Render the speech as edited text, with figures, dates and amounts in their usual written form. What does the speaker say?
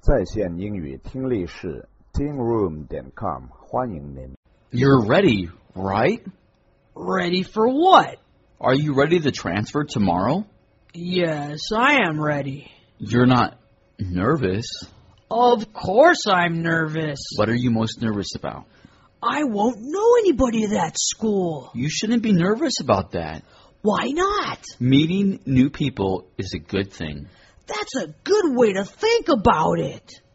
在线英语听力室 tingroom.com 欢迎您。 You're ready, right? Ready for what? Are you ready to transfer tomorrow? Yes, I am ready. You're not nervous. Of course I'm nervous. What are you most nervous about? I won't know anybody at that school. You shouldn't be nervous about that. Why not? Meeting new people is a good thing. That's a good way to think about it.